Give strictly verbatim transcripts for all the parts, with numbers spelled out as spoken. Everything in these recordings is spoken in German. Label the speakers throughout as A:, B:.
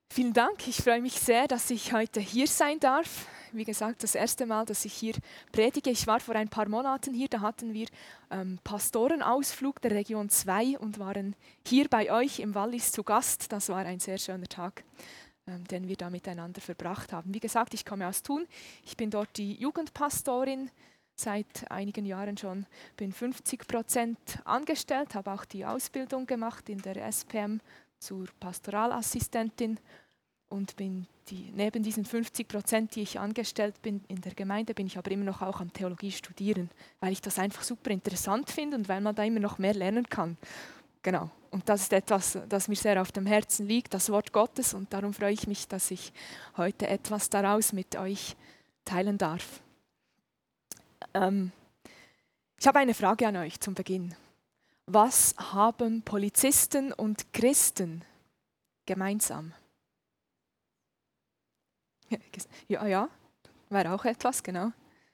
A: Vielen Dank. Ich freue mich sehr, dass ich heute hier sein darf. Wie gesagt, das erste Mal, dass ich hier predige. Ich war vor ein paar Monaten hier, da hatten wir ähm, Pastorenausflug der Region zwei und waren hier bei euch im Wallis zu Gast. Das war ein sehr schöner Tag, ähm, den wir da miteinander verbracht haben. Wie gesagt, ich komme aus Thun. Ich bin dort die Jugendpastorin seit einigen Jahren schon. Bin fünfzig Prozent angestellt, habe auch die Ausbildung gemacht in der S P M zur Pastoralassistentin und bin die, neben diesen fünfzig Prozent, die ich angestellt bin in der Gemeinde, bin ich aber immer noch auch am Theologie studieren, weil ich das einfach super interessant finde und weil man da immer noch mehr lernen kann. Genau. Und das ist etwas, das mir sehr auf dem Herzen liegt, das Wort Gottes, und darum freue ich mich, dass ich heute etwas daraus mit euch teilen darf. Ähm, ich habe eine Frage an euch zum Beginn. Was haben Polizisten und Christen gemeinsam? Ja, ja, wäre auch etwas, genau.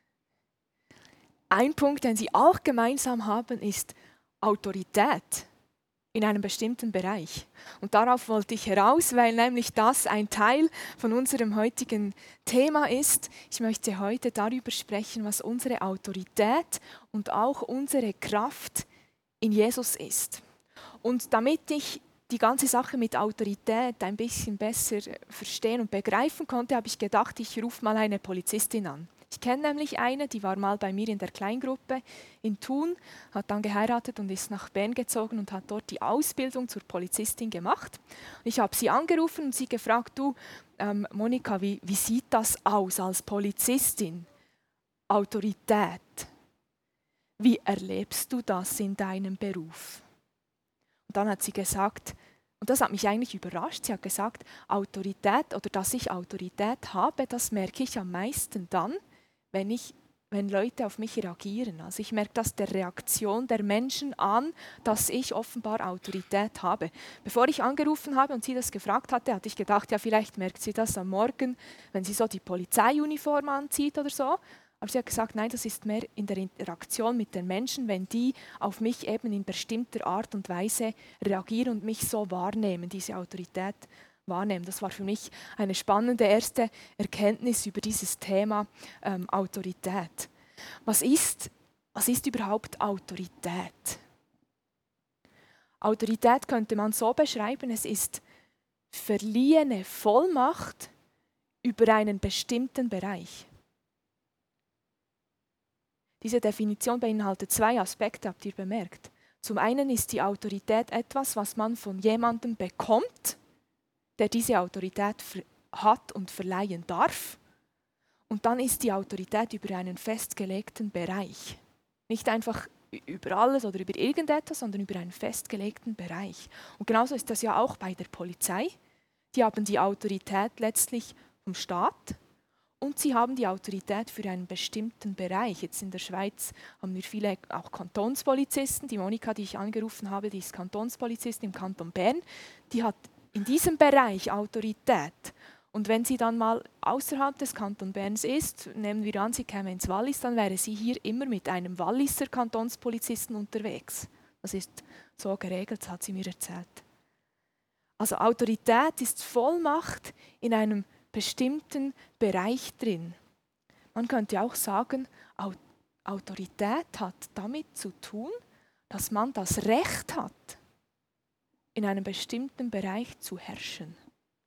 A: Ein Punkt, den sie auch gemeinsam haben, ist Autorität in einem bestimmten Bereich. Und darauf wollte ich heraus, weil nämlich das ein Teil von unserem heutigen Thema ist. Ich möchte heute darüber sprechen, was unsere Autorität und auch unsere Kraft in Jesus ist. Und damit ich die ganze Sache mit Autorität ein bisschen besser verstehen und begreifen konnte, habe ich gedacht, ich rufe mal eine Polizistin an. Ich kenne nämlich eine, die war mal bei mir in der Kleingruppe in Thun, hat dann geheiratet und ist nach Bern gezogen und hat dort die Ausbildung zur Polizistin gemacht. Ich habe sie angerufen und sie gefragt, du ähm, Monika, wie, wie sieht das aus als Polizistin? Autorität. Wie erlebst du das in deinem Beruf? Und dann hat sie gesagt, und das hat mich eigentlich überrascht, sie hat gesagt, Autorität oder dass ich Autorität habe, das merke ich am meisten dann, wenn, ich, wenn Leute auf mich reagieren. Also ich merke das der Reaktion der Menschen an, dass ich offenbar Autorität habe. Bevor ich angerufen habe und sie das gefragt hatte, hatte ich gedacht, ja, vielleicht merkt sie das am Morgen, wenn sie so die Polizeiuniform anzieht oder so. Aber sie hat gesagt, nein, das ist mehr in der Interaktion mit den Menschen, wenn die auf mich eben in bestimmter Art und Weise reagieren und mich so wahrnehmen, diese Autorität wahrnehmen. Das war für mich eine spannende erste Erkenntnis über dieses Thema ähm, Autorität. Was ist, was ist überhaupt Autorität? Autorität könnte man so beschreiben, es ist verliehene Vollmacht über einen bestimmten Bereich. Diese Definition beinhaltet zwei Aspekte, habt ihr bemerkt. Zum einen ist die Autorität etwas, was man von jemandem bekommt, der diese Autorität hat und verleihen darf. Und dann ist die Autorität über einen festgelegten Bereich. Nicht einfach über alles oder über irgendetwas, sondern über einen festgelegten Bereich. Und genauso ist das ja auch bei der Polizei. Die haben die Autorität letztlich vom Staat. Und sie haben die Autorität für einen bestimmten Bereich. Jetzt in der Schweiz haben wir viele auch Kantonspolizisten. Die Monika, die ich angerufen habe, die ist Kantonspolizistin im Kanton Bern. Die hat in diesem Bereich Autorität. Und wenn sie dann mal außerhalb des Kanton Berns ist, nehmen wir an, sie käme ins Wallis, dann wäre sie hier immer mit einem Walliser Kantonspolizisten unterwegs. Das ist so geregelt, das hat sie mir erzählt. Also Autorität ist Vollmacht in einem bestimmten Bereich drin. Man könnte auch sagen, Autorität hat damit zu tun, dass man das Recht hat, in einem bestimmten Bereich zu herrschen.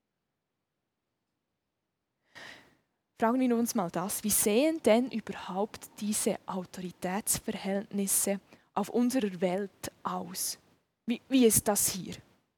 A: Fragen wir uns mal das, wie sehen denn überhaupt diese Autoritätsverhältnisse auf unserer Welt aus? Wie, wie ist das hier?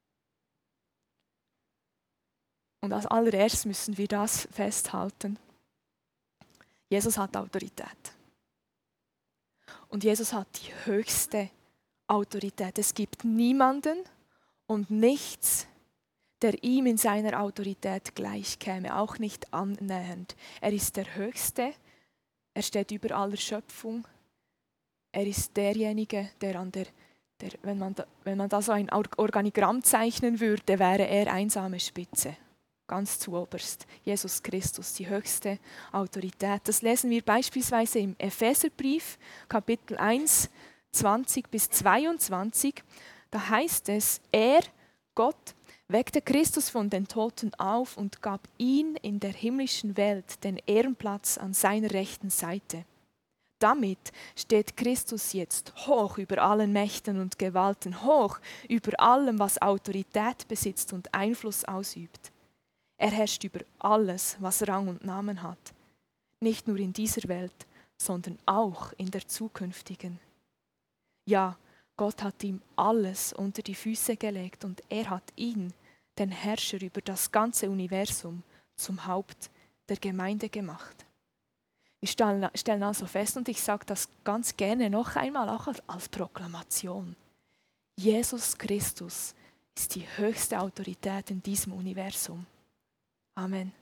A: Und als allererstes müssen wir das festhalten. Jesus hat Autorität. Und Jesus hat die höchste Autorität. Es gibt niemanden und nichts, der ihm in seiner Autorität gleichkäme, auch nicht annähernd. Er ist der Höchste, er steht über aller Schöpfung. Er ist derjenige, der an der, der wenn man da, wenn man da so ein Organigramm zeichnen würde, wäre er einsame Spitze. Ganz zuoberst. Jesus Christus, die höchste Autorität. Das lesen wir beispielsweise im Epheserbrief, Kapitel eins, zwanzig bis zweiundzwanzig. Da heißt es, er, Gott, weckte Christus von den Toten auf und gab ihn in der himmlischen Welt den Ehrenplatz an seiner rechten Seite. Damit steht Christus jetzt hoch über allen Mächten und Gewalten, hoch über allem, was Autorität besitzt und Einfluss ausübt. Er herrscht über alles, was Rang und Namen hat. Nicht nur in dieser Welt, sondern auch in der zukünftigen. Ja, Gott hat ihm alles unter die Füße gelegt und er hat ihn, den Herrscher über das ganze Universum, zum Haupt der Gemeinde gemacht. Wir stellen also fest, und ich sage das ganz gerne noch einmal, auch als Proklamation: Jesus Christus ist die höchste Autorität in diesem Universum. Amen.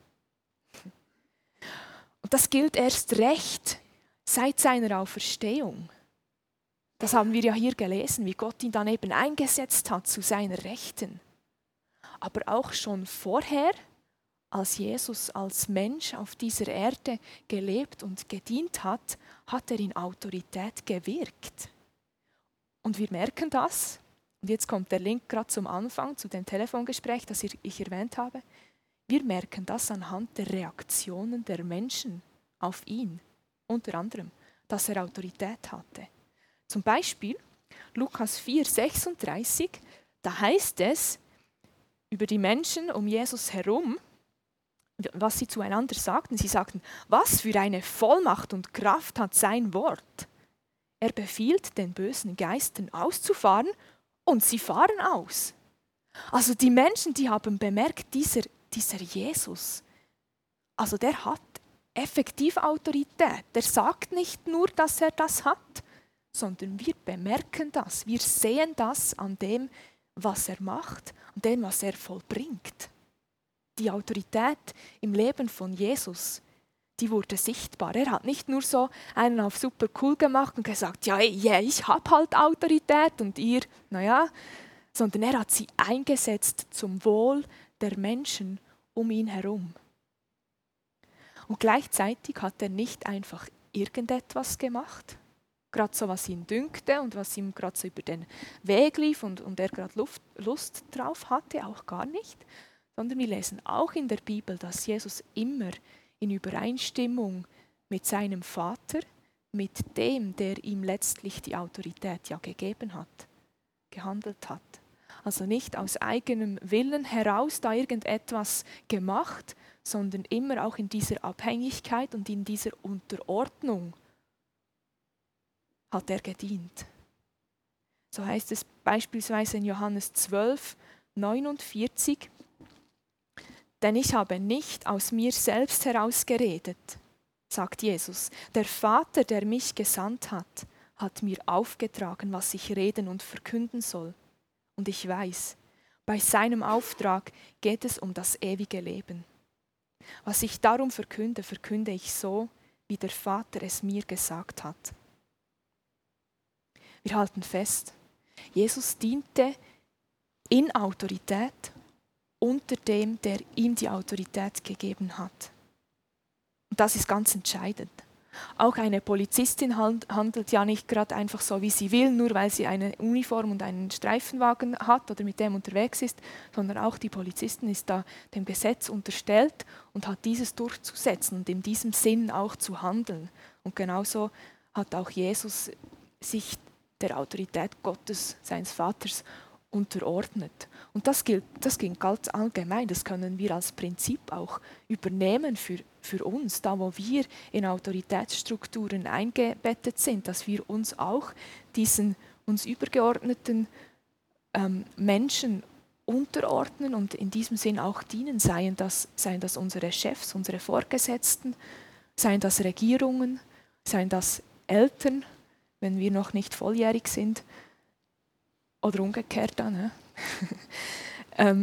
A: Und das gilt erst recht seit seiner Auferstehung. Das haben wir ja hier gelesen, wie Gott ihn dann eben eingesetzt hat zu seiner Rechten. Aber auch schon vorher, als Jesus als Mensch auf dieser Erde gelebt und gedient hat, hat er in Autorität gewirkt. Und wir merken das, und jetzt kommt der Link gerade zum Anfang, zu dem Telefongespräch, das ich erwähnt habe. Wir merken das anhand der Reaktionen der Menschen auf ihn, unter anderem, dass er Autorität hatte. Zum Beispiel Lukas vier sechsunddreißig, da heißt es über die Menschen um Jesus herum, was sie zueinander sagten. Sie sagten: Was für eine Vollmacht und Kraft hat sein Wort. Er befiehlt den bösen Geistern auszufahren und sie fahren aus. Also die Menschen, die haben bemerkt, dieser, dieser Jesus, also der hat effektiv Autorität. Der sagt nicht nur, dass er das hat, sondern wir bemerken das. Wir sehen das an dem, was er macht, an dem, was er vollbringt. Die Autorität im Leben von Jesus, die wurde sichtbar. Er hat nicht nur so einen auf super cool gemacht und gesagt: Ja, yeah, ich habe halt Autorität und ihr, naja, sondern er hat sie eingesetzt zum Wohl der Menschen um ihn herum. Und gleichzeitig hat er nicht einfach irgendetwas gemacht, gerade so, was ihn dünkte und was ihm gerade so über den Weg lief und, und er gerade Lust drauf hatte, auch gar nicht, sondern wir lesen auch in der Bibel, dass Jesus immer in Übereinstimmung mit seinem Vater, mit dem, der ihm letztlich die Autorität ja gegeben hat, gehandelt hat. Also nicht aus eigenem Willen heraus da irgendetwas gemacht, sondern immer auch in dieser Abhängigkeit und in dieser Unterordnung hat er gedient. So heißt es beispielsweise in Johannes zwölf neunundvierzig: Denn ich habe nicht aus mir selbst heraus geredet, sagt Jesus. Der Vater, der mich gesandt hat, hat mir aufgetragen, was ich reden und verkünden soll. Und ich weiß, bei seinem Auftrag geht es um das ewige Leben. Was ich darum verkünde, verkünde ich so, wie der Vater es mir gesagt hat. Wir halten fest, Jesus diente in Autorität unter dem, der ihm die Autorität gegeben hat. Und das ist ganz entscheidend. Auch eine Polizistin handelt ja nicht gerade einfach so, wie sie will, nur weil sie eine Uniform und einen Streifenwagen hat oder mit dem unterwegs ist, sondern auch die Polizistin ist da dem Gesetz unterstellt und hat dieses durchzusetzen und in diesem Sinn auch zu handeln. Und genauso hat auch Jesus sich der Autorität Gottes, seines Vaters, unterordnet. Und das gilt, das gilt ganz allgemein, das können wir als Prinzip auch übernehmen für, für uns, da wo wir in Autoritätsstrukturen eingebettet sind, dass wir uns auch diesen uns übergeordneten ähm, Menschen unterordnen und in diesem Sinn auch dienen, seien das, seien das unsere Chefs, unsere Vorgesetzten, seien das Regierungen, seien das Eltern, wenn wir noch nicht volljährig sind, oder umgekehrt dann. Ne? ähm,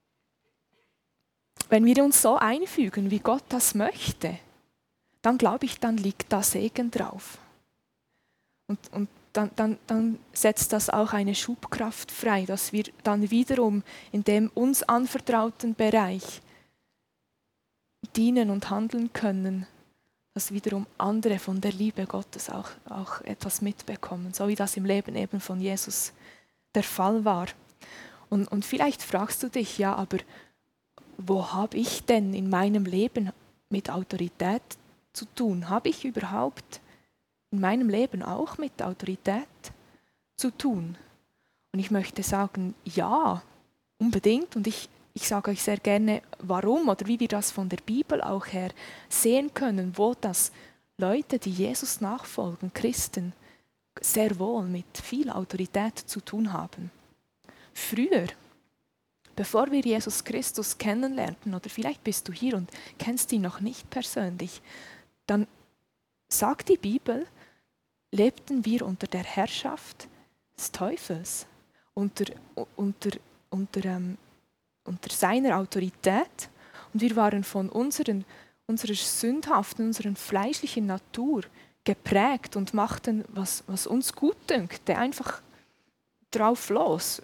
A: wenn wir uns so einfügen, wie Gott das möchte, dann glaube ich, dann liegt da Segen drauf. Und, und dann, dann, dann setzt das auch eine Schubkraft frei, dass wir dann wiederum in dem uns anvertrauten Bereich dienen und handeln können, dass wiederum andere von der Liebe Gottes auch, auch etwas mitbekommen, so wie das im Leben eben von Jesus der Fall war. Und, und vielleicht fragst du dich, ja, aber wo habe ich denn in meinem Leben mit Autorität zu tun? Habe ich überhaupt in meinem Leben auch mit Autorität zu tun? Und ich möchte sagen, ja, unbedingt. Und ich, ich sage euch sehr gerne, warum oder wie wir das von der Bibel auch her sehen können, wo das Leute, die Jesus nachfolgen, Christen, sehr wohl mit viel Autorität zu tun haben. Früher, bevor wir Jesus Christus kennenlernten, oder vielleicht bist du hier und kennst ihn noch nicht persönlich, dann sagt die Bibel, lebten wir unter der Herrschaft des Teufels, unter, unter, unter, ähm, unter seiner Autorität, und wir waren von unseren, unserer sündhaften, unserer fleischlichen Natur geprägt und machten, was, was uns gut dünkte, einfach drauf los.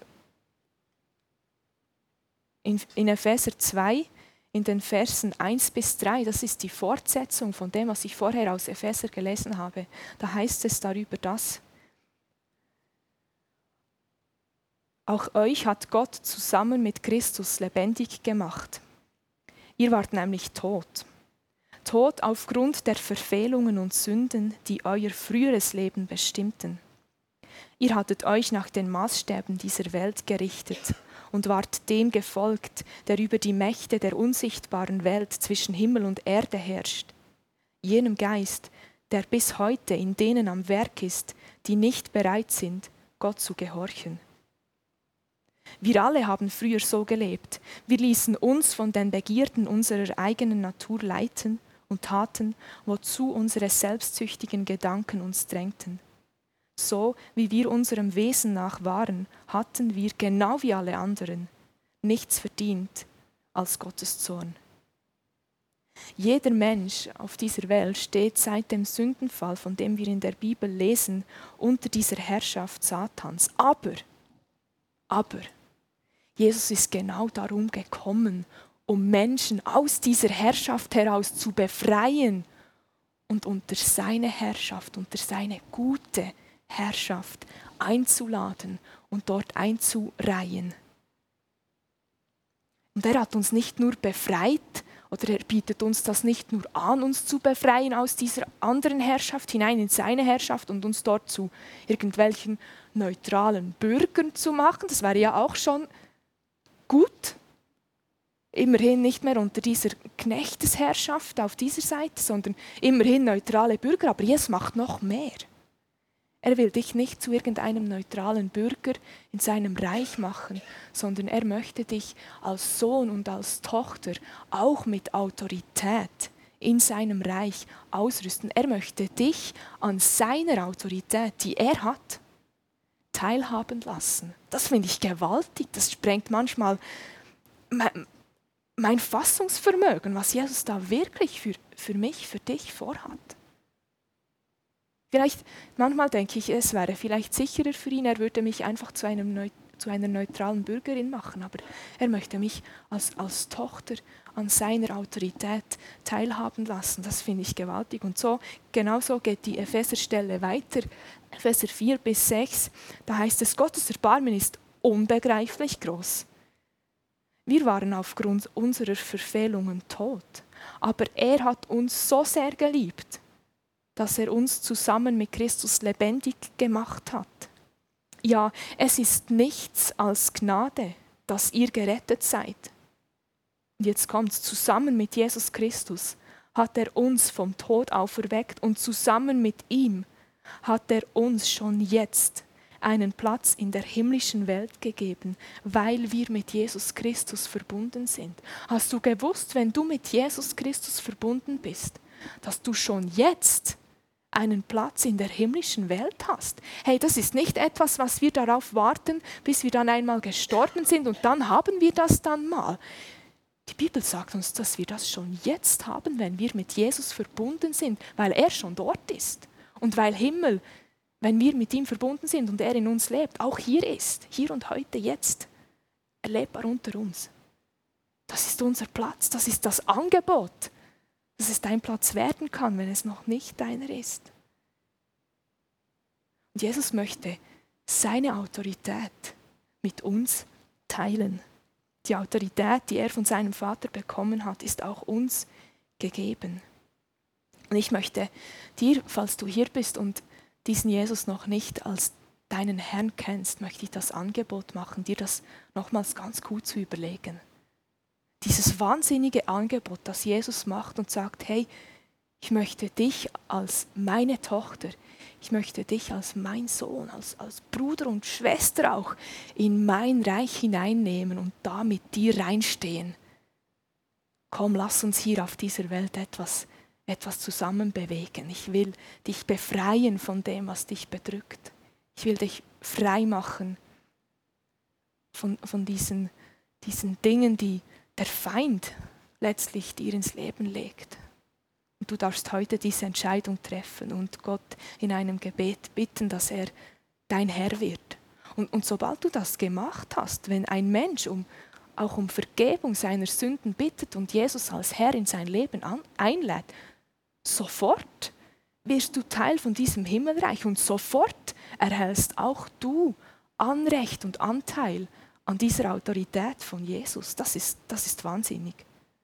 A: In, in Epheser zwei, in den Versen eins bis drei, das ist die Fortsetzung von dem, was ich vorher aus Epheser gelesen habe, da heißt es darüber das: Auch euch hat Gott zusammen mit Christus lebendig gemacht. Ihr wart nämlich tot. Tot aufgrund der Verfehlungen und Sünden, die euer früheres Leben bestimmten. Ihr hattet euch nach den Maßstäben dieser Welt gerichtet und wart dem gefolgt, der über die Mächte der unsichtbaren Welt zwischen Himmel und Erde herrscht. Jenem Geist, der bis heute in denen am Werk ist, die nicht bereit sind, Gott zu gehorchen. Wir alle haben früher so gelebt. Wir ließen uns von den Begierden unserer eigenen Natur leiten und taten, wozu unsere selbstsüchtigen Gedanken uns drängten. So wie wir unserem Wesen nach waren, hatten wir, genau wie alle anderen, nichts verdient als Gottes Zorn. Jeder Mensch auf dieser Welt steht seit dem Sündenfall, von dem wir in der Bibel lesen, unter dieser Herrschaft Satans. Aber, aber, Jesus ist genau darum gekommen, um Menschen aus dieser Herrschaft heraus zu befreien und unter seine Herrschaft, unter seine gute Herrschaft einzuladen und dort einzureihen. Und er hat uns nicht nur befreit, oder er bietet uns das nicht nur an, uns zu befreien aus dieser anderen Herrschaft hinein in seine Herrschaft und uns dort zu irgendwelchen neutralen Bürgern zu machen. Das wäre ja auch schon gut. Immerhin nicht mehr unter dieser Knechtesherrschaft auf dieser Seite, sondern immerhin neutrale Bürger. Aber Jesus macht noch mehr. Er will dich nicht zu irgendeinem neutralen Bürger in seinem Reich machen, sondern er möchte dich als Sohn und als Tochter auch mit Autorität in seinem Reich ausrüsten. Er möchte dich an seiner Autorität, die er hat, teilhaben lassen. Das finde ich gewaltig. Das sprengt manchmal mein, mein Fassungsvermögen, was Jesus da wirklich für, für mich, für dich vorhat. Vielleicht, manchmal denke ich, es wäre vielleicht sicherer für ihn, er würde mich einfach zu, einem Neu, zu einer neutralen Bürgerin machen, aber er möchte mich als, als Tochter an seiner Autorität teilhaben lassen. Das finde ich gewaltig. Und so, genauso geht die Epheser-Stelle weiter, Epheser vier bis sechs, da heißt es, Gottes Erbarmen ist unbegreiflich groß. Wir waren aufgrund unserer Verfehlungen tot, aber er hat uns so sehr geliebt, dass er uns zusammen mit Christus lebendig gemacht hat. Ja, es ist nichts als Gnade, dass ihr gerettet seid. Und jetzt kommt's, zusammen mit Jesus Christus hat er uns vom Tod auferweckt und zusammen mit ihm hat er uns schon jetzt einen Platz in der himmlischen Welt gegeben, weil wir mit Jesus Christus verbunden sind. Hast du gewusst, wenn du mit Jesus Christus verbunden bist, dass du schon jetzt einen Platz in der himmlischen Welt hast? Hey, das ist nicht etwas, was wir darauf warten, bis wir dann einmal gestorben sind und dann haben wir das dann mal. Die Bibel sagt uns, dass wir das schon jetzt haben, wenn wir mit Jesus verbunden sind, weil er schon dort ist und weil Himmel, wenn wir mit ihm verbunden sind und er in uns lebt, auch hier ist, hier und heute, jetzt, erlebbar unter uns. Das ist unser Platz, das ist das Angebot, dass es dein Platz werden kann, wenn es noch nicht deiner ist. Und Jesus möchte seine Autorität mit uns teilen. Die Autorität, die er von seinem Vater bekommen hat, ist auch uns gegeben. Und ich möchte dir, falls du hier bist und diesen Jesus noch nicht als deinen Herrn kennst, möchte ich das Angebot machen, dir das nochmals ganz gut zu überlegen. Dieses wahnsinnige Angebot, das Jesus macht und sagt, hey, ich möchte dich als meine Tochter, ich möchte dich als mein Sohn, als, als Bruder und Schwester auch in mein Reich hineinnehmen und da mit dir reinstehen. Komm, lass uns hier auf dieser Welt etwas, etwas zusammen bewegen. Ich will dich befreien von dem, was dich bedrückt. Ich will dich frei machen von, von diesen, diesen Dingen, die der Feind letztlich dir ins Leben legt. Und du darfst heute diese Entscheidung treffen und Gott in einem Gebet bitten, dass er dein Herr wird. Und, und sobald du das gemacht hast, wenn ein Mensch um, auch um Vergebung seiner Sünden bittet und Jesus als Herr in sein Leben an, einlädt, sofort wirst du Teil von diesem Himmelreich und sofort erhältst auch du Anrecht und Anteil an dieser Autorität von Jesus. Das ist, das ist wahnsinnig.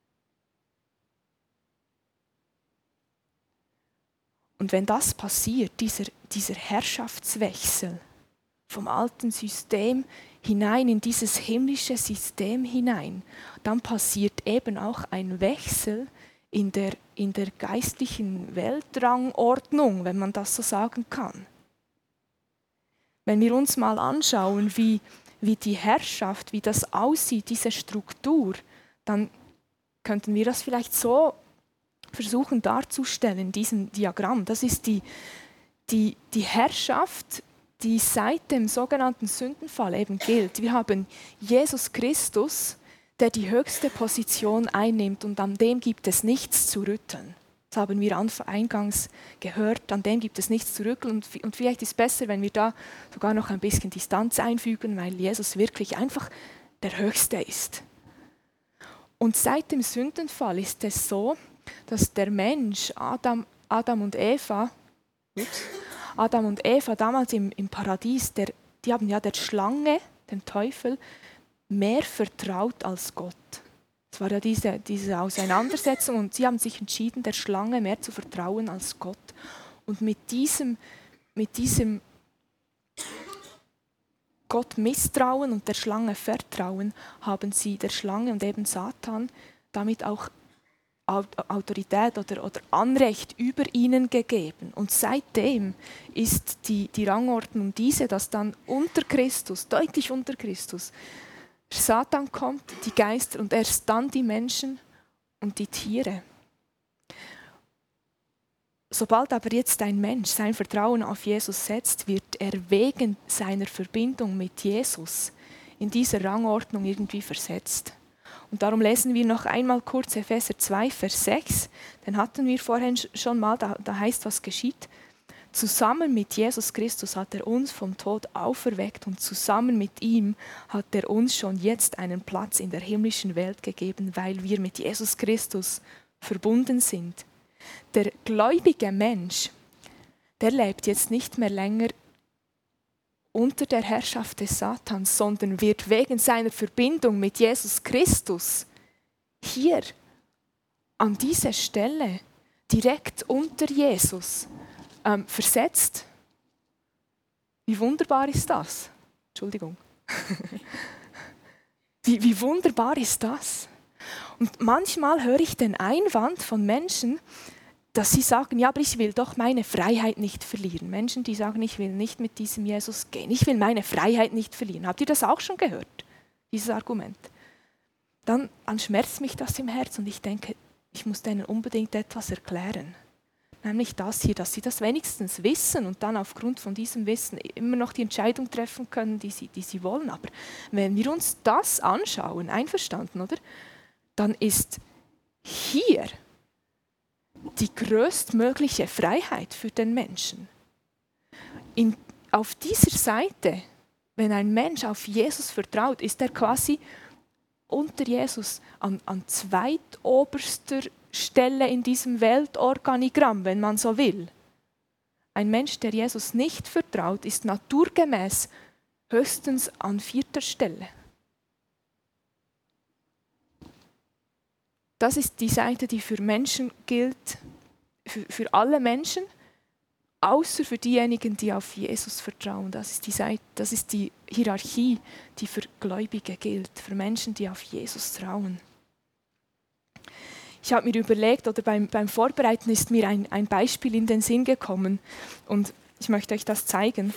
A: Und wenn das passiert, dieser, dieser Herrschaftswechsel vom alten System hinein in dieses himmlische System hinein, dann passiert eben auch ein Wechsel in der, in der geistlichen Weltrangordnung, wenn man das so sagen kann. Wenn wir uns mal anschauen, wie, wie die Herrschaft, wie das aussieht, diese Struktur, dann könnten wir das vielleicht so versuchen darzustellen in diesem Diagramm. Das ist die, die, die Herrschaft, die seit dem sogenannten Sündenfall eben gilt. Wir haben Jesus Christus, der die höchste Position einnimmt und an dem gibt es nichts zu rütteln. Das haben wir eingangs gehört, an dem gibt es nichts zu rütteln und, und vielleicht ist es besser, wenn wir da sogar noch ein bisschen Distanz einfügen, weil Jesus wirklich einfach der Höchste ist. Und seit dem Sündenfall ist es so, dass der Mensch, Adam, Adam und Eva, ups, Adam und Eva damals im, im Paradies, der, die haben ja der Schlange, dem Teufel, mehr vertraut als Gott. Es war ja diese, diese Auseinandersetzung und sie haben sich entschieden, der Schlange mehr zu vertrauen als Gott. Und mit diesem, mit diesem Gott misstrauen und der Schlange vertrauen, haben sie der Schlange und eben Satan damit auch Autorität oder, oder Anrecht über ihnen gegeben. Und seitdem ist die, die Rangordnung diese, dass dann unter Christus, deutlich unter Christus, Satan kommt, die Geister und erst dann die Menschen und die Tiere. Sobald aber jetzt ein Mensch sein Vertrauen auf Jesus setzt, wird er wegen seiner Verbindung mit Jesus in dieser Rangordnung irgendwie versetzt. Und darum lesen wir noch einmal kurz Epheser zwei, Vers sechs. Den hatten wir vorhin schon mal, da, da heißt, was geschieht. Zusammen mit Jesus Christus hat er uns vom Tod auferweckt und zusammen mit ihm hat er uns schon jetzt einen Platz in der himmlischen Welt gegeben, weil wir mit Jesus Christus verbunden sind. Der gläubige Mensch, der lebt jetzt nicht mehr länger unter der Herrschaft des Satans, sondern wird wegen seiner Verbindung mit Jesus Christus hier an diese Stelle direkt unter Jesus ähm, versetzt. Wie wunderbar ist das? Entschuldigung. wie, wie wunderbar ist das? Und manchmal höre ich den Einwand von Menschen, dass sie sagen, ja, aber ich will doch meine Freiheit nicht verlieren. Menschen, die sagen, ich will nicht mit diesem Jesus gehen. Ich will meine Freiheit nicht verlieren. Habt ihr das auch schon gehört, dieses Argument? Dann, dann schmerzt mich das im Herz und ich denke, ich muss denen unbedingt etwas erklären. Nämlich das hier, dass sie das wenigstens wissen und dann aufgrund von diesem Wissen immer noch die Entscheidung treffen können, die sie, die sie wollen. Aber wenn wir uns das anschauen, einverstanden, oder? Dann ist hier die größtmögliche Freiheit für den Menschen. In, auf dieser Seite, wenn ein Mensch auf Jesus vertraut, ist er quasi unter Jesus an, an zweitoberster Stelle in diesem Weltorganigramm, wenn man so will. Ein Mensch, der Jesus nicht vertraut, ist naturgemäß höchstens an vierter Stelle. Das ist die Seite, die für Menschen gilt, für, für alle Menschen, außer für diejenigen, die auf Jesus vertrauen. Das ist die Seite, das ist die Hierarchie, die für Gläubige gilt, für Menschen, die auf Jesus trauen. Ich habe mir überlegt, oder beim, beim Vorbereiten ist mir ein, ein Beispiel in den Sinn gekommen und ich möchte euch das zeigen.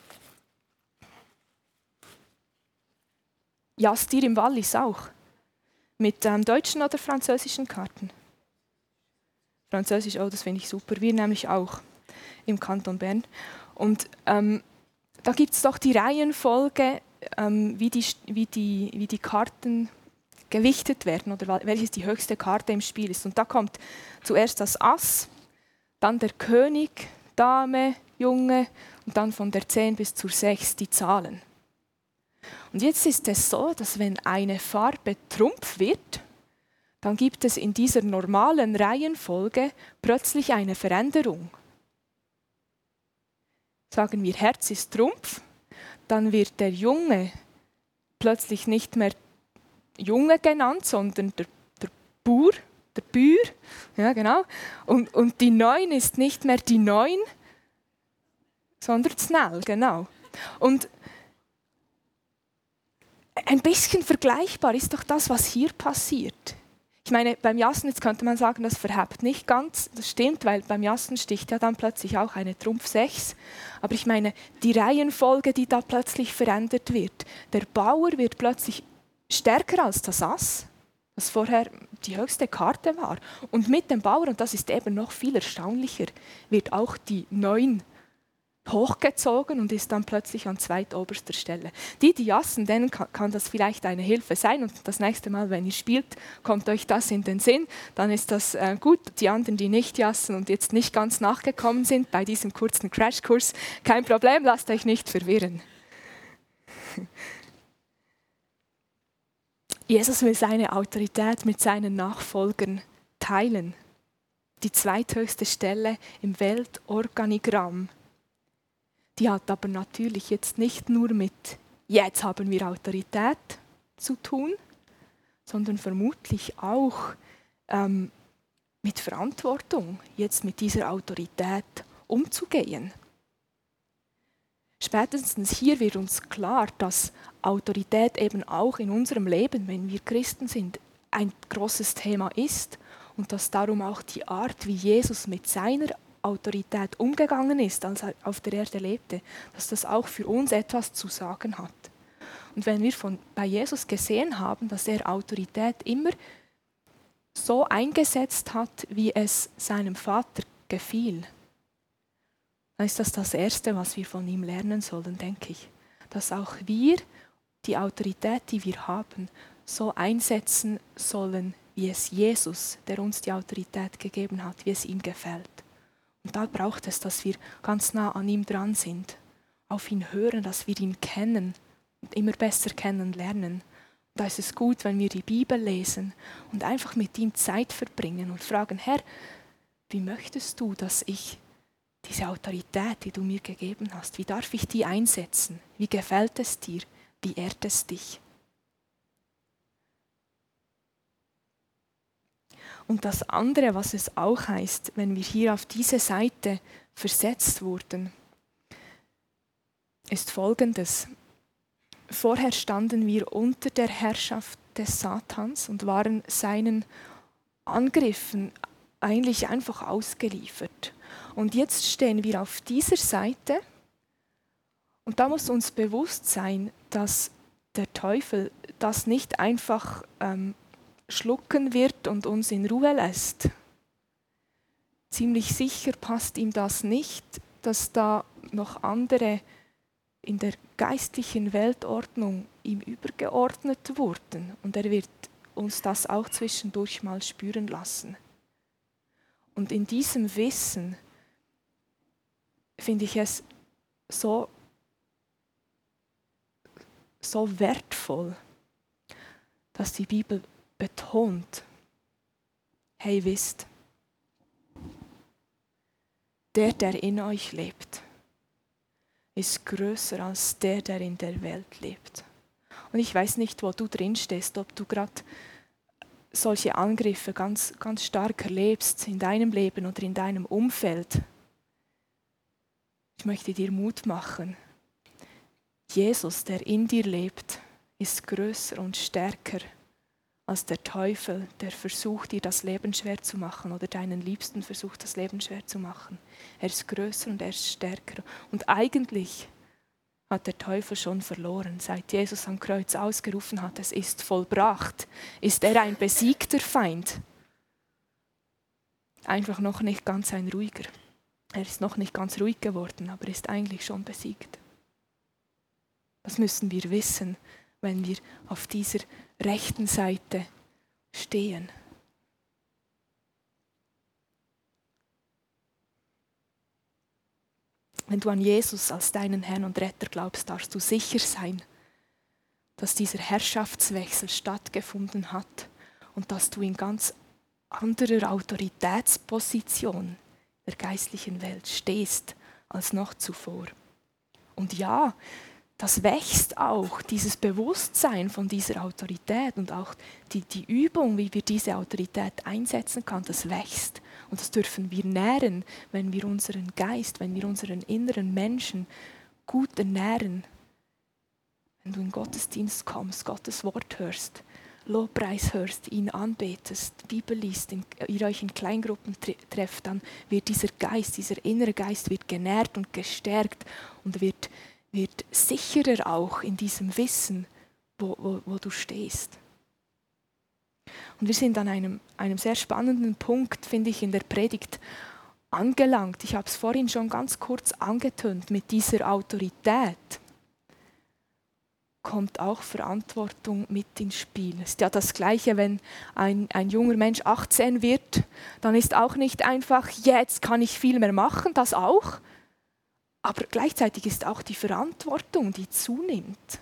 A: Jasst ihr im Wallis auch? Mit ähm, deutschen oder französischen Karten? Französisch, oh, das finde ich super. Wir nämlich auch im Kanton Bern. Und ähm, da gibt es doch die Reihenfolge, ähm, wie, die, wie, die, wie die Karten gewichtet werden oder welches die höchste Karte im Spiel ist. Und da kommt zuerst das Ass, dann der König, Dame, Junge und dann von der zehn bis zur sechs die Zahlen. Und jetzt ist es so, dass wenn eine Farbe Trumpf wird, dann gibt es in dieser normalen Reihenfolge plötzlich eine Veränderung. Sagen wir, Herz ist Trumpf, dann wird der Junge plötzlich nicht mehr Junge genannt, sondern der, der Bur, der Bür, ja genau. Und, und die Neun ist nicht mehr die Neun, sondern Snell, genau. Und ein bisschen vergleichbar ist doch das, was hier passiert. Ich meine, beim Jassen, jetzt könnte man sagen, das verhebt nicht ganz. Das stimmt, weil beim Jassen sticht ja dann plötzlich auch eine Trumpf sechs. Aber ich meine, die Reihenfolge, die da plötzlich verändert wird. Der Bauer wird plötzlich stärker als das Ass, das vorher die höchste Karte war. Und mit dem Bauer, und das ist eben noch viel erstaunlicher, wird auch die Neun hochgezogen und ist dann plötzlich an zweitoberster Stelle. Die, die jassen, denen kann, kann das vielleicht eine Hilfe sein und das nächste Mal, wenn ihr spielt, kommt euch das in den Sinn, dann ist das äh, gut. Die anderen, die nicht jassen und jetzt nicht ganz nachgekommen sind bei diesem kurzen Crashkurs, kein Problem, lasst euch nicht verwirren. Jesus will seine Autorität mit seinen Nachfolgern teilen. Die zweithöchste Stelle im Weltorganigramm. Die hat aber natürlich jetzt nicht nur mit jetzt haben wir Autorität zu tun, sondern vermutlich auch ähm, mit Verantwortung, jetzt mit dieser Autorität umzugehen. Spätestens hier wird uns klar, dass Autorität eben auch in unserem Leben, wenn wir Christen sind, ein großes Thema ist und dass darum auch die Art, wie Jesus mit seiner Autorität umgegangen ist, als er auf der Erde lebte, dass das auch für uns etwas zu sagen hat. Und wenn wir von, bei Jesus gesehen haben, dass er Autorität immer so eingesetzt hat, wie es seinem Vater gefiel, dann ist das das Erste, was wir von ihm lernen sollen, denke ich. Dass auch wir die Autorität, die wir haben, so einsetzen sollen, wie es Jesus, der uns die Autorität gegeben hat, wie es ihm gefällt. Und da braucht es, dass wir ganz nah an ihm dran sind, auf ihn hören, dass wir ihn kennen und immer besser kennenlernen. Und da ist es gut, wenn wir die Bibel lesen und einfach mit ihm Zeit verbringen und fragen, Herr, wie möchtest du, dass ich diese Autorität, die du mir gegeben hast, wie darf ich die einsetzen? Wie gefällt es dir? Wie ehrt es dich? Und das andere, was es auch heißt, wenn wir hier auf diese Seite versetzt wurden, ist Folgendes. Vorher standen wir unter der Herrschaft des Satans und waren seinen Angriffen eigentlich einfach ausgeliefert. Und jetzt stehen wir auf dieser Seite und da muss uns bewusst sein, dass der Teufel das nicht einfach ähm, schlucken wird und uns in Ruhe lässt. Ziemlich sicher passt ihm das nicht, dass da noch andere in der geistlichen Weltordnung ihm übergeordnet wurden. Und er wird uns das auch zwischendurch mal spüren lassen. Und in diesem Wissen finde ich es so, so wertvoll, dass die Bibel betont, hey, wisst, der, der in euch lebt, ist größer als der, der in der Welt lebt. Und ich weiß nicht, wo du drin stehst, ob du gerade solche Angriffe ganz, ganz stark erlebst in deinem Leben oder in deinem Umfeld, ich möchte dir Mut machen. Jesus, der in dir lebt, ist größer und stärker als der Teufel, der versucht, dir das Leben schwer zu machen oder deinen Liebsten versucht, das Leben schwer zu machen. Er ist größer und er ist stärker. Und eigentlich hat der Teufel schon verloren. Seit Jesus am Kreuz ausgerufen hat, es ist vollbracht, ist er ein besiegter Feind. Einfach noch nicht ganz ein ruhiger. Er ist noch nicht ganz ruhig geworden, aber ist eigentlich schon besiegt. Das müssen wir wissen, wenn wir auf dieser rechten Seite stehen. Wenn du an Jesus als deinen Herrn und Retter glaubst, darfst du sicher sein, dass dieser Herrschaftswechsel stattgefunden hat und dass du in ganz anderer Autoritätsposition der geistlichen Welt stehst als noch zuvor. Und ja, das wächst auch, dieses Bewusstsein von dieser Autorität und auch die, die Übung, wie wir diese Autorität einsetzen können, das wächst. Und das dürfen wir nähren, wenn wir unseren Geist, wenn wir unseren inneren Menschen gut ernähren. Wenn du in Gottesdienst kommst, Gottes Wort hörst, Lobpreis hörst, ihn anbetest, Bibel liest, in, ihr euch in Kleingruppen tre- trefft, dann wird dieser Geist, dieser innere Geist wird genährt und gestärkt und wird wird sicherer auch in diesem Wissen, wo, wo, wo du stehst. Und wir sind an einem, einem sehr spannenden Punkt, finde ich, in der Predigt angelangt. Ich habe es vorhin schon ganz kurz angetönt. Mit dieser Autorität kommt auch Verantwortung mit ins Spiel. Es ist ja das Gleiche, wenn ein, ein junger Mensch achtzehn wird, dann ist auch nicht einfach, jetzt kann ich viel mehr machen, das auch. Aber gleichzeitig ist auch die Verantwortung, die zunimmt.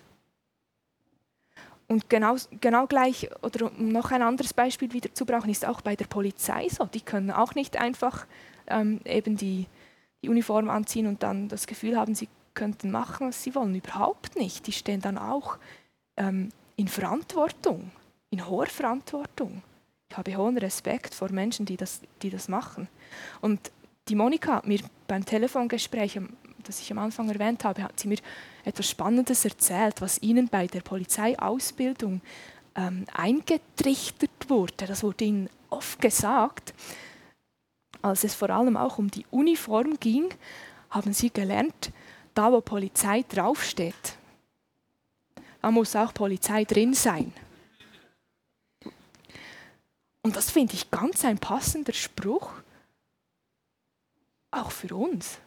A: Und genau, genau gleich, oder um noch ein anderes Beispiel wieder zu brauchen, ist auch bei der Polizei so. Die können auch nicht einfach ähm, eben die, die Uniform anziehen und dann das Gefühl haben, sie könnten machen, was sie wollen. Überhaupt nicht. Die stehen dann auch ähm, in Verantwortung, in hoher Verantwortung. Ich habe hohen Respekt vor Menschen, die das, die das machen. Und die Monika hat mir beim Telefongespräch, das ich am Anfang erwähnt habe, hat sie mir etwas Spannendes erzählt, was ihnen bei der Polizeiausbildung ähm, eingetrichtert wurde. Das wurde ihnen oft gesagt. Als es vor allem auch um die Uniform ging, haben sie gelernt, da wo Polizei draufsteht, da muss auch Polizei drin sein. Und das finde ich ganz ein passender Spruch, auch für uns.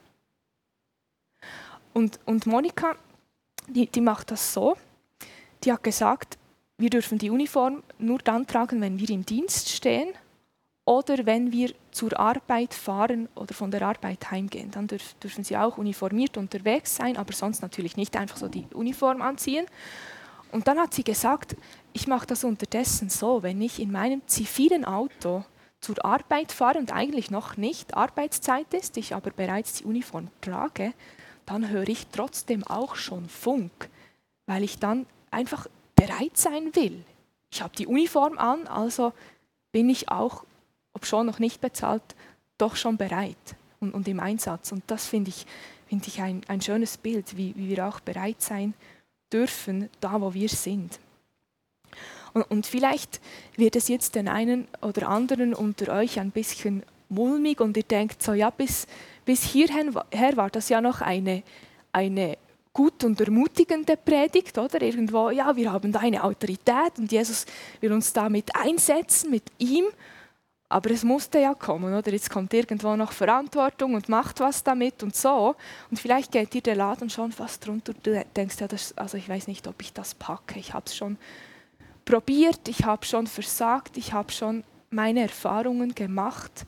A: Und, und Monika, die, die macht das so, die hat gesagt, wir dürfen die Uniform nur dann tragen, wenn wir im Dienst stehen oder wenn wir zur Arbeit fahren oder von der Arbeit heimgehen. Dann dürf, dürfen sie auch uniformiert unterwegs sein, aber sonst natürlich nicht einfach so die Uniform anziehen. Und dann hat sie gesagt, ich mache das unterdessen so, wenn ich in meinem zivilen Auto zur Arbeit fahre und eigentlich noch nicht Arbeitszeit ist, ich aber bereits die Uniform trage, dann höre ich trotzdem auch schon Funk, weil ich dann einfach bereit sein will. Ich habe die Uniform an, also bin ich auch, obschon noch nicht bezahlt, doch schon bereit und, und im Einsatz. Und das finde ich, find ich ein, ein schönes Bild, wie, wie wir auch bereit sein dürfen, da wo wir sind. Und, und vielleicht wird es jetzt den einen oder anderen unter euch ein bisschen mulmig und ihr denkt so, ja, bis, bis hierhin her war das ja noch eine, eine gut und ermutigende Predigt, oder? Irgendwo, ja, wir haben da eine Autorität und Jesus will uns damit einsetzen, mit ihm. Aber es musste ja kommen, oder? Jetzt kommt irgendwo noch Verantwortung und macht was damit und so. Und vielleicht geht dir der Laden schon fast runter. Du denkst, ja, das, also ich weiß nicht, ob ich das packe. Ich habe es schon probiert, ich habe schon versagt, ich habe schon meine Erfahrungen gemacht.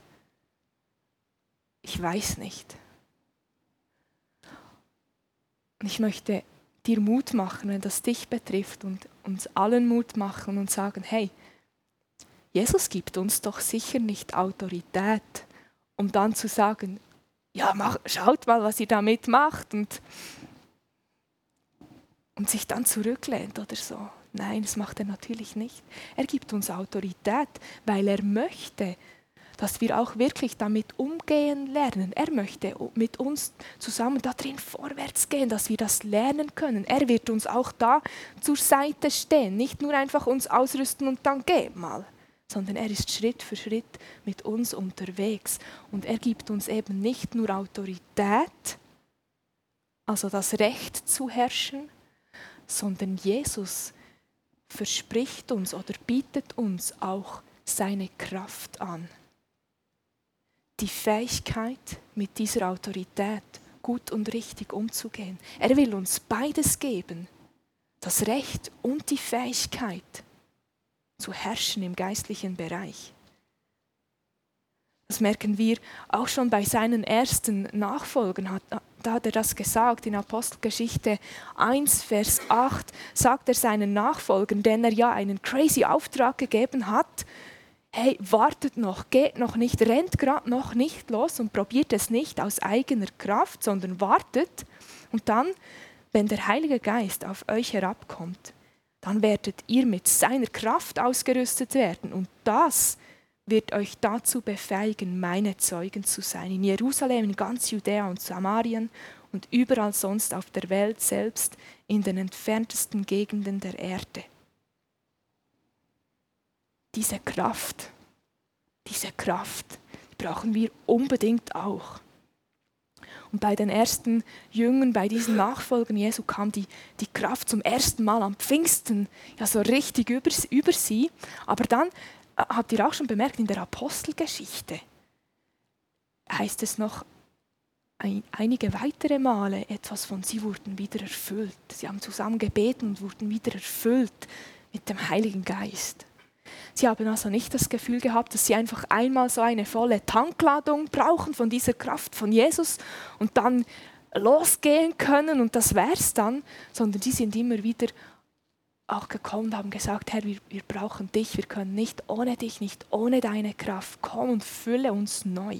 A: Ich weiß nicht. Und ich möchte dir Mut machen, wenn das dich betrifft und uns allen Mut machen und sagen, hey, Jesus gibt uns doch sicher nicht Autorität, um dann zu sagen, ja, mach, schaut mal, was ihr damit macht und, und sich dann zurücklehnt oder so. Nein, das macht er natürlich nicht. Er gibt uns Autorität, weil er möchte, dass wir auch wirklich damit umgehen lernen. Er möchte mit uns zusammen darin vorwärts gehen, dass wir das lernen können. Er wird uns auch da zur Seite stehen, nicht nur einfach uns ausrüsten und dann geht mal, sondern er ist Schritt für Schritt mit uns unterwegs. Und er gibt uns eben nicht nur Autorität, also das Recht zu herrschen, sondern Jesus verspricht uns oder bietet uns auch seine Kraft an. Die Fähigkeit, mit dieser Autorität gut und richtig umzugehen. Er will uns beides geben, das Recht und die Fähigkeit zu herrschen im geistlichen Bereich. Das merken wir auch schon bei seinen ersten Nachfolgern. Da hat er das gesagt, in Apostelgeschichte eins, Vers acht, sagt er seinen Nachfolgern, denen er ja einen crazy Auftrag gegeben hat, hey, wartet noch, geht noch nicht, rennt gerade noch nicht los und probiert es nicht aus eigener Kraft, sondern wartet. Und dann, wenn der Heilige Geist auf euch herabkommt, dann werdet ihr mit seiner Kraft ausgerüstet werden. Und das wird euch dazu befähigen, meine Zeugen zu sein. In Jerusalem, in ganz Judäa und Samarien und überall sonst auf der Welt, selbst in den entferntesten Gegenden der Erde. Diese Kraft, diese Kraft, die brauchen wir unbedingt auch. Und bei den ersten Jüngern, bei diesen Nachfolgern Jesu kam die, die Kraft zum ersten Mal am Pfingsten ja so richtig über, über sie. Aber dann, habt ihr auch schon bemerkt, in der Apostelgeschichte heißt es noch ein, einige weitere Male etwas von, sie wurden wieder erfüllt. Sie haben zusammen gebeten und wurden wieder erfüllt mit dem Heiligen Geist. Sie haben also nicht das Gefühl gehabt, dass sie einfach einmal so eine volle Tankladung brauchen von dieser Kraft von Jesus und dann losgehen können und das wär's dann, sondern sie sind immer wieder auch gekommen und haben gesagt, Herr, wir, wir brauchen dich, wir können nicht ohne dich, nicht ohne deine Kraft. Komm und fülle uns neu.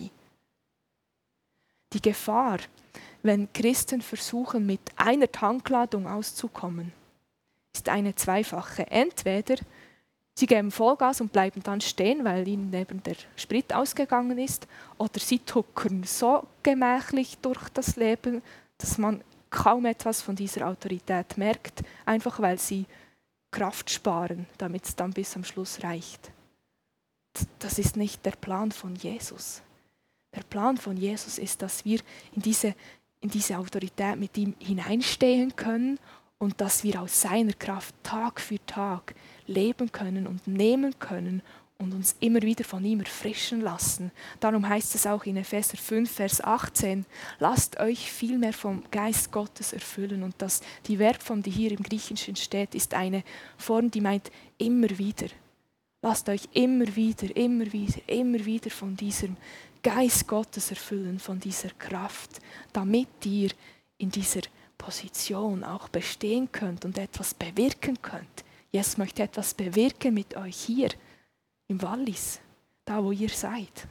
A: Die Gefahr, wenn Christen versuchen, mit einer Tankladung auszukommen, ist eine zweifache. Entweder sie geben Vollgas und bleiben dann stehen, weil ihnen eben der Sprit ausgegangen ist. Oder sie tuckern so gemächlich durch das Leben, dass man kaum etwas von dieser Autorität merkt, einfach weil sie Kraft sparen, damit es dann bis am Schluss reicht. Das ist nicht der Plan von Jesus. Der Plan von Jesus ist, dass wir in diese, in diese Autorität mit ihm hineinstehen können und dass wir aus seiner Kraft Tag für Tag leben können und nehmen können und uns immer wieder von ihm erfrischen lassen. Darum heißt es auch in Epheser fünf, Vers achtzehn, lasst euch vielmehr vom Geist Gottes erfüllen. Und das, die Verbform, die hier im Griechischen steht, ist eine Form, die meint immer wieder. Lasst euch immer wieder, immer wieder, immer wieder von diesem Geist Gottes erfüllen, von dieser Kraft, damit ihr in dieser Position auch bestehen könnt und etwas bewirken könnt. Jesus möchte etwas bewirken mit euch hier im Wallis, da wo ihr seid.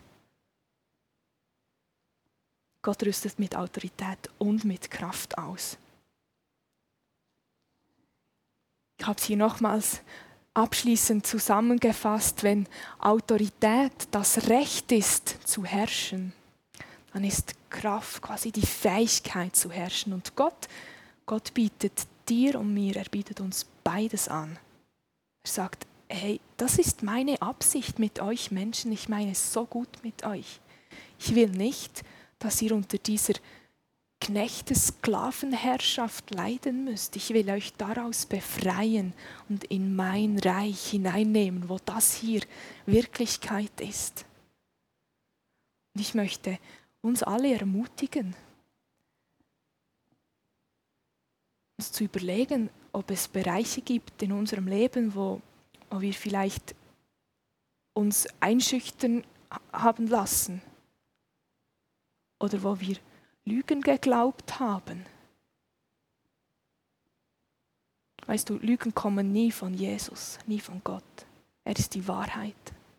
A: Gott rüstet mit Autorität und mit Kraft aus. Ich habe es hier nochmals abschließend zusammengefasst, wenn Autorität das Recht ist zu herrschen, dann ist Kraft quasi die Fähigkeit zu herrschen. Und Gott, Gott bietet dir und mir, er bietet uns beides an. Er sagt, hey, das ist meine Absicht mit euch Menschen, ich meine es so gut mit euch. Ich will nicht, dass ihr unter dieser Knechte-Sklavenherrschaft leiden müsst. Ich will euch daraus befreien und in mein Reich hineinnehmen, wo das hier Wirklichkeit ist. Und ich möchte uns alle ermutigen, uns zu überlegen, ob es Bereiche gibt in unserem Leben, wo, wo wir vielleicht uns einschüchtern haben lassen oder wo wir Lügen geglaubt haben. Weißt du, Lügen kommen nie von Jesus, nie von Gott. Er ist die Wahrheit.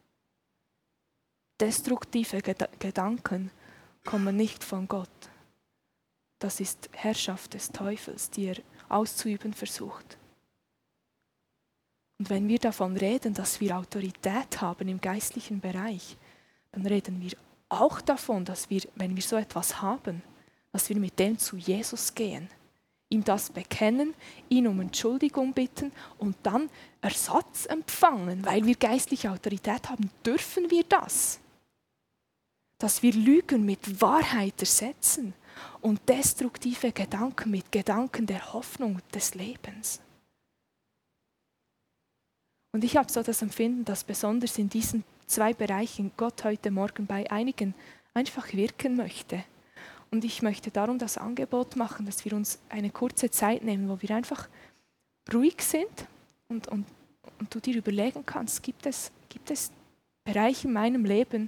A: Destruktive Ged- Gedanken kommen nicht von Gott. Das ist Herrschaft des Teufels, die er auszuüben versucht. Und wenn wir davon reden, dass wir Autorität haben im geistlichen Bereich, dann reden wir auch davon, dass wir, wenn wir so etwas haben, dass wir mit dem zu Jesus gehen, ihm das bekennen, ihn um Entschuldigung bitten und dann Ersatz empfangen, weil wir geistliche Autorität haben, dürfen wir das. Dass wir Lügen mit Wahrheit ersetzen und destruktive Gedanken mit Gedanken der Hoffnung des Lebens. Und ich habe so das Empfinden, dass besonders in diesen zwei Bereichen Gott heute Morgen bei einigen einfach wirken möchte. Und ich möchte darum das Angebot machen, dass wir uns eine kurze Zeit nehmen, wo wir einfach ruhig sind und, und, und du dir überlegen kannst, gibt es, gibt es Bereiche in meinem Leben,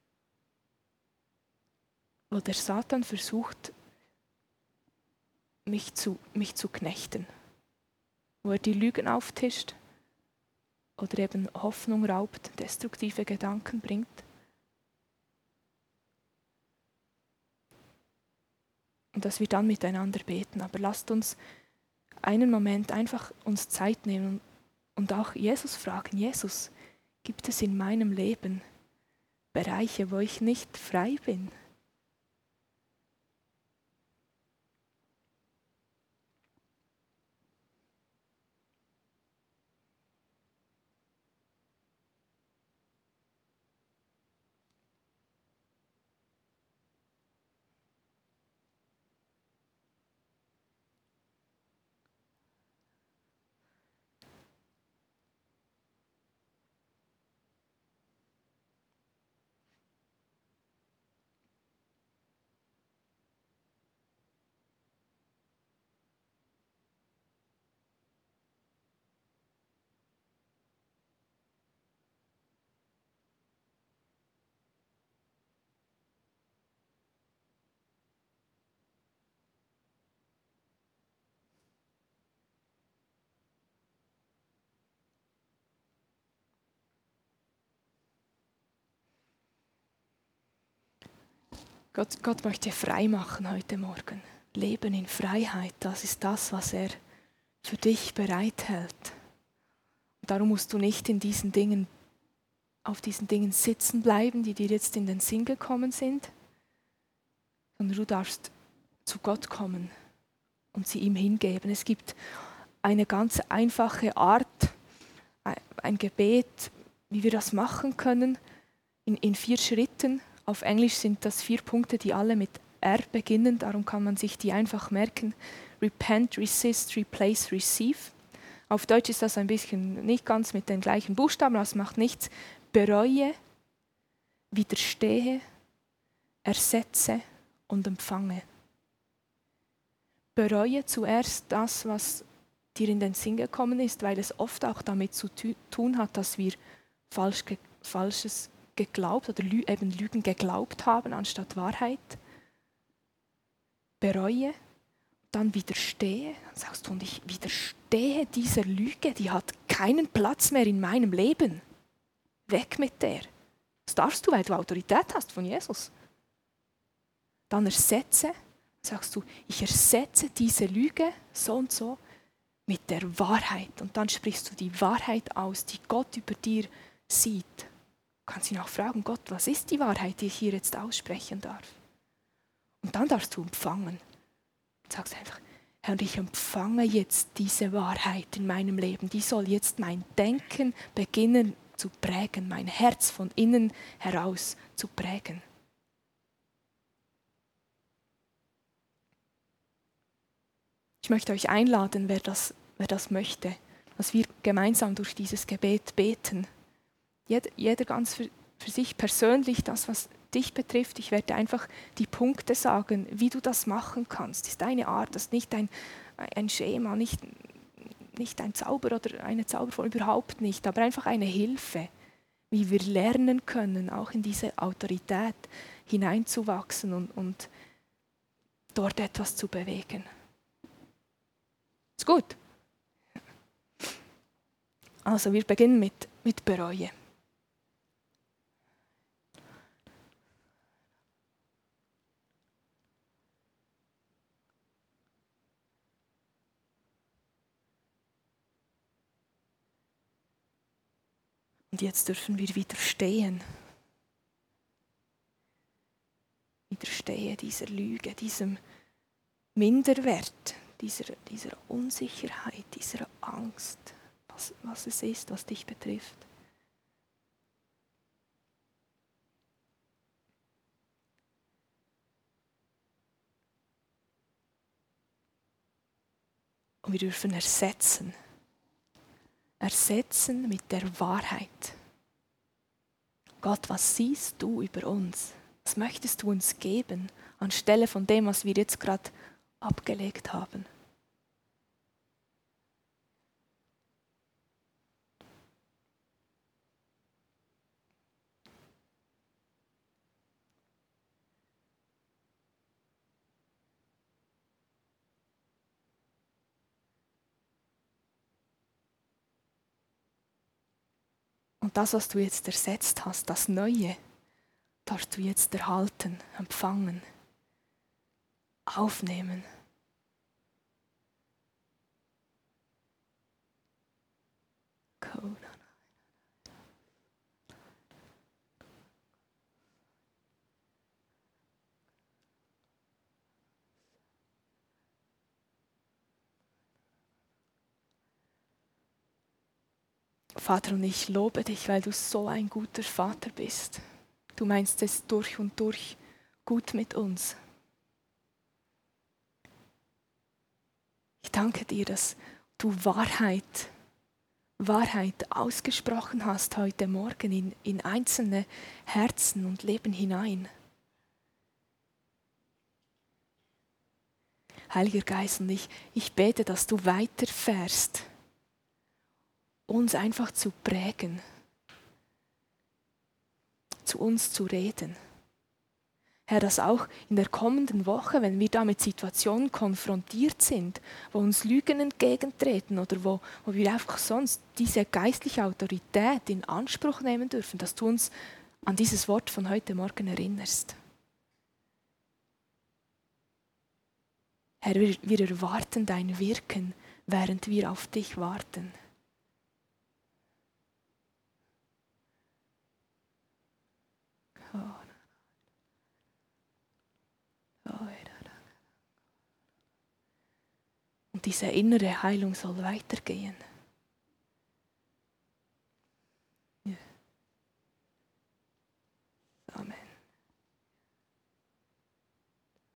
A: wo der Satan versucht, mich zu, mich zu knechten, wo er die Lügen auftischt oder eben Hoffnung raubt, destruktive Gedanken bringt. Und dass wir dann miteinander beten. Aber lasst uns einen Moment einfach uns Zeit nehmen und auch Jesus fragen, Jesus, gibt es in meinem Leben Bereiche, wo ich nicht frei bin? Gott, Gott möchte frei machen heute Morgen. Leben in Freiheit, das ist das, was er für dich bereithält. Und darum musst du nicht in diesen Dingen, auf diesen Dingen sitzen bleiben, die dir jetzt in den Sinn gekommen sind, sondern du darfst zu Gott kommen und sie ihm hingeben. Es gibt eine ganz einfache Art, ein Gebet, wie wir das machen können, in, in vier Schritten. Auf Englisch sind das vier Punkte, die alle mit R beginnen, darum kann man sich die einfach merken. Repent, resist, replace, receive. Auf Deutsch ist das ein bisschen nicht ganz mit den gleichen Buchstaben, das macht nichts. Bereue, widerstehe, ersetze und empfange. Bereue zuerst das, was dir in den Sinn gekommen ist, weil es oft auch damit zu tun hat, dass wir falsch, Falsches geglaubt oder lü- eben Lügen geglaubt haben anstatt Wahrheit. Bereue, dann widerstehe. Dann sagst du, und ich widerstehe dieser Lüge, die hat keinen Platz mehr in meinem Leben. Weg mit der. Das darfst du, weil du Autorität hast von Jesus. Dann ersetze, sagst du, ich ersetze diese Lüge so und so mit der Wahrheit. Und dann sprichst du die Wahrheit aus, die Gott über dir sieht. Du kannst ihn auch fragen, Gott, was ist die Wahrheit, die ich hier jetzt aussprechen darf? Und dann darfst du empfangen. Du sagst einfach, Herr, und ich empfange jetzt diese Wahrheit in meinem Leben. Die soll jetzt mein Denken beginnen zu prägen, mein Herz von innen heraus zu prägen. Ich möchte euch einladen, wer das, wer das möchte, dass wir gemeinsam durch dieses Gebet beten. Jeder, jeder ganz für, für sich persönlich, das, was dich betrifft. Ich werde einfach die Punkte sagen, wie du das machen kannst. Das ist deine Art, das ist nicht ein, ein Schema, nicht, nicht ein Zauber oder eine Zauberform, überhaupt nicht, aber einfach eine Hilfe, wie wir lernen können, auch in diese Autorität hineinzuwachsen und, und dort etwas zu bewegen. Ist gut? Also wir beginnen mit, mit Bereue. Und jetzt dürfen wir widerstehen. Widerstehe dieser Lüge, diesem Minderwert, dieser, dieser Unsicherheit, dieser Angst, was, was es ist, was dich betrifft. Und wir dürfen ersetzen. Ersetzen mit der Wahrheit. Gott, was siehst du über uns? Was möchtest du uns geben, anstelle von dem, was wir jetzt gerade abgelegt haben? Und das, was du jetzt ersetzt hast, das Neue, darfst du jetzt erhalten, empfangen, aufnehmen. Vater, und ich lobe dich, weil du so ein guter Vater bist. Du meinst es durch und durch gut mit uns. Ich danke dir, dass du Wahrheit, Wahrheit ausgesprochen hast heute Morgen in, in einzelne Herzen und Leben hinein. Heiliger Geist, und ich, ich bete, dass du weiterfährst, uns einfach zu prägen, zu uns zu reden. Herr, dass auch in der kommenden Woche, wenn wir da mit Situationen konfrontiert sind, wo uns Lügen entgegentreten oder wo, wo wir einfach sonst diese geistliche Autorität in Anspruch nehmen dürfen, dass du uns an dieses Wort von heute Morgen erinnerst. Herr, wir, wir erwarten dein Wirken, während wir auf dich warten. Und diese innere Heilung soll weitergehen.